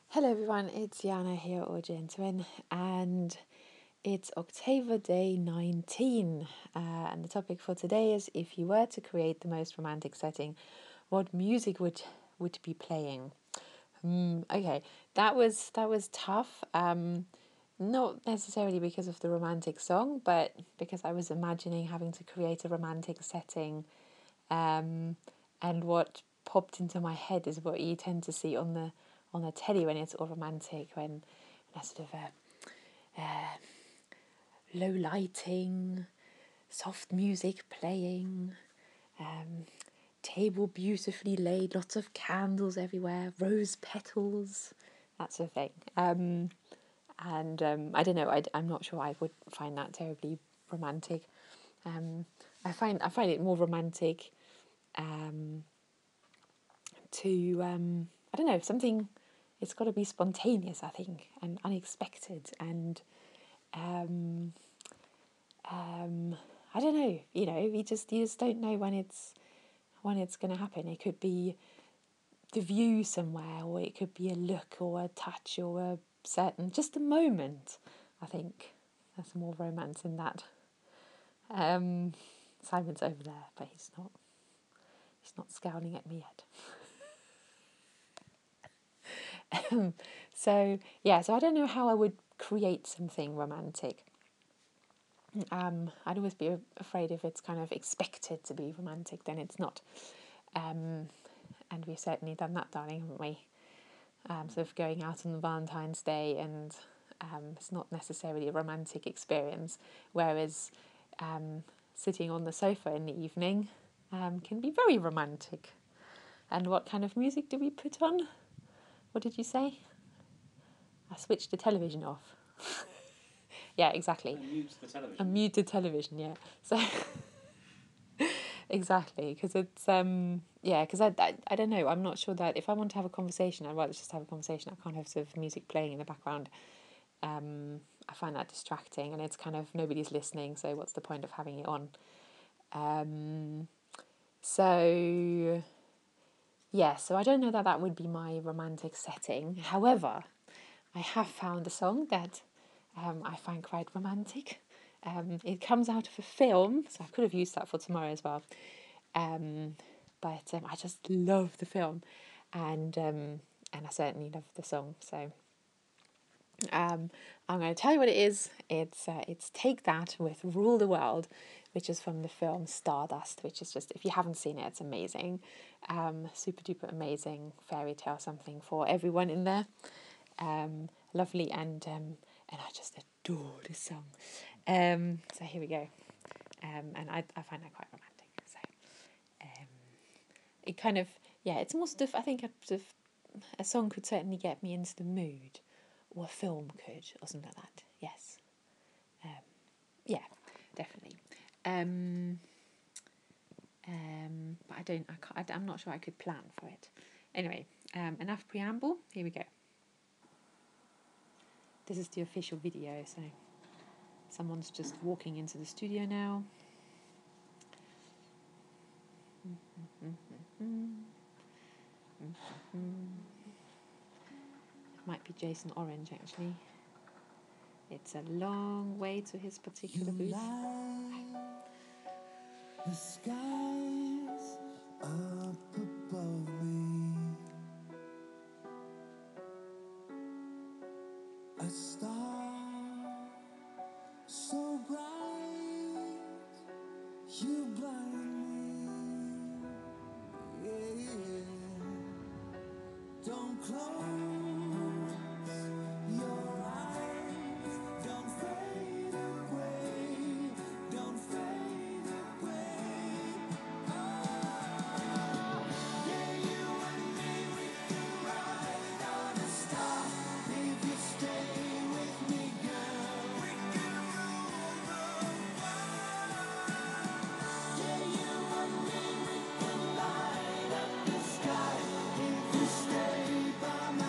Hello everyone, it's Jana here, or Gentleman, and it's October Day 19. And the topic for today is, if you were to create the most romantic setting, what music would be playing? Okay, that was tough. Not necessarily because of the romantic song, but because I was imagining having to create a romantic setting. And what popped into my head is what you tend to see on the telly when it's all romantic, when there's sort of low lighting, soft music playing, table beautifully laid, lots of candles everywhere, rose petals, that sort of thing. I don't know. I'm not sure I would find that terribly romantic. I find it more romantic to I don't know, something. It's got to be spontaneous, I think, and unexpected, and um, I don't know. You just don't know when it's going to happen. It could be the view somewhere, or it could be a look, or a touch, or a certain just a moment. I think there's more romance in that. Simon's over there, but he's not. He's not scowling at me yet. So I don't know how I would create something romantic. I'd always be afraid if it's kind of expected to be romantic, then it's not. And we've certainly done that, darling, haven't we? Sort of going out on Valentine's Day, and it's not necessarily a romantic experience, whereas sitting on the sofa in the evening can be very romantic. And what kind of music do we put on? What did you say? I switched the television off. Yeah, exactly. Mute the television, yeah. So exactly, because it's because I don't know. I'm not sure that if I want to have a conversation, I'd rather just have a conversation. I can't have sort of music playing in the background. I find that distracting, and it's kind of nobody's listening. So what's the point of having it on? So yeah, so I don't know that would be my romantic setting. However, I have found a song that I find quite romantic. It comes out of a film, so I could have used that for tomorrow as well. But I just love the film, and I certainly love the song. So I'm going to tell you what it is. It's Take That with Rule the World, which is from the film Stardust, which is just, if you haven't seen it, it's amazing. Super duper amazing fairy tale, something for everyone in there. Lovely, and I just adore this song. So here we go. And I find that quite romantic. So it kind of, yeah, it's more sort of, I think a song could certainly get me into the mood, or a film could, or something like that. Yes. Yeah, definitely. But I'm not sure I could plan for it. Anyway, enough preamble. Here we go. This is the official video, so someone's just walking into the studio now. It might be Jason Orange, actually. It's a long way to his particular booth. The skies up above me, a star so bright, you blind me, yeah. Don't close your eyes, don't fade away, don't fade away. Oh, yeah, you and me, we can ride on a star. If you stay with me, girl, we can rule the world. Yeah, you and me, we can light up the sky. If you stay by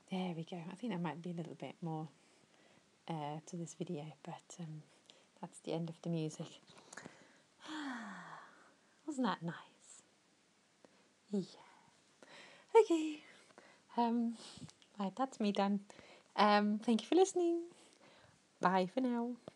There we go. I think there might be a little bit more to this video, but that's the end of the music. Wasn't that nice? Yeah. Okay. Right, that's me done. Thank you for listening. Bye for now.